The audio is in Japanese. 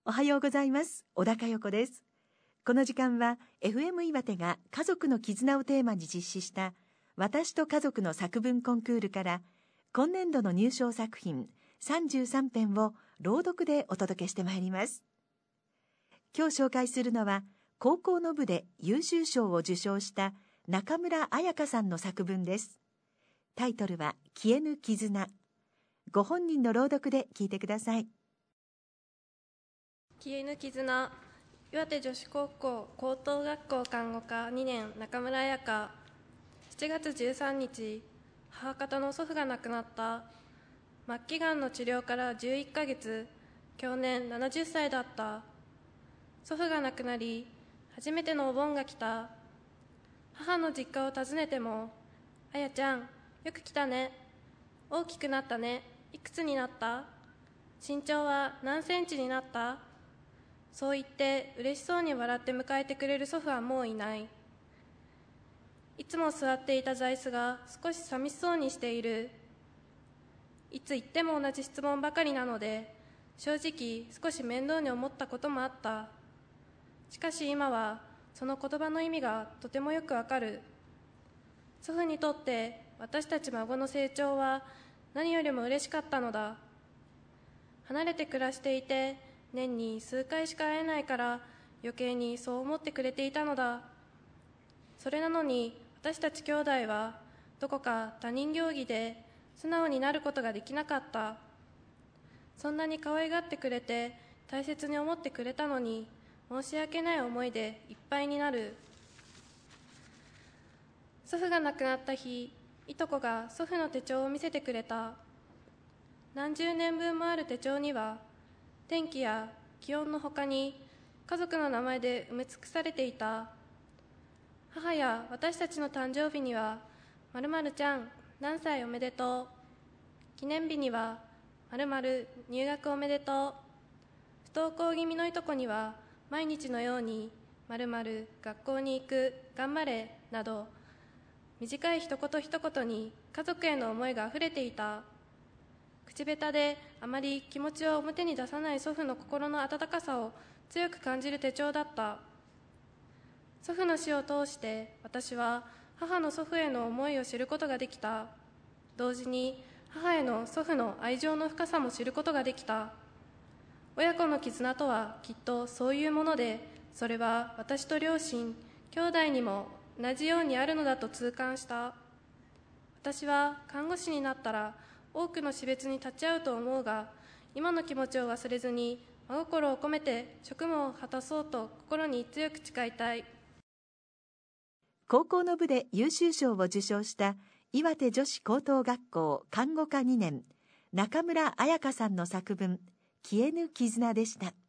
おはようございます。小高代子です。この時間は FM 岩手が家族の絆をテーマに実施した私と家族の作文コンクールから今年度の入賞作品33編を朗読でお届けしてまいります。今日紹介するのは高校の部で優秀賞を受賞した中村彩香さんの作文です。タイトルは消えぬ絆。ご本人の朗読で聞いてください。 消えぬ絆。岩手女子高校高等学校看護科2年中村彩香。7月13日、母方の祖父が亡くなった。末期がんの治療から11ヶ月、去年70歳だった。祖父が亡くなり、初めてのお盆が来た。母の実家を訪ねても、あやちゃん、よく来たね。大きくなったね。いくつになった？身長は何センチになった？そう言って嬉しそうに笑って迎えてくれる祖父はもういない。いつも座っていた座椅子が少し寂しそうにしている。いつ行っても同じ質問ばかりなので、正直少し面倒に思ったこともあった。しかし今はその言葉の意味がとてもよくわかる。祖父にとって私たち孫の成長は何よりも嬉しかったのだ。離れて暮らしていて年に数回しか会えないから余計にそう思ってくれていたのだ。それなのに私たち兄弟はどこか他人行儀で素直になることができなかった。そんなに可愛がってくれて大切に思ってくれたのに申し訳ない思いでいっぱいになる。祖父が亡くなった日、いとこが祖父の手帳を見せてくれた。何十年分もある手帳には天気や気温のほかに家族の名前で埋め尽くされていた。母や私たちの誕生日には〇〇ちゃん何歳おめでとう。記念日には〇〇入学おめでとう。不登校気味のいとこには毎日のように〇〇学校に行く頑張れなど短い一言一言に家族への思いがあふれていた。口下手であまり気持ちを表に出さない祖父の心の温かさを強く感じる手帳だった。祖父の死を通して私は母の祖父への思いを知ることができた。同時に母への祖父の愛情の深さも知ることができた。親子の絆とはきっとそういうもので、それは私と両親、兄弟にも同じようにあるのだと痛感した。私は看護師になったら多くの死別に立ち会うと思うが、今の気持ちを忘れずに真心を込めて職務を果たそうと心に強く誓いたい。 高校の部で優秀賞を受賞した岩手女子高等学校看護科2年中村彩香さんの作文消えぬ絆でした。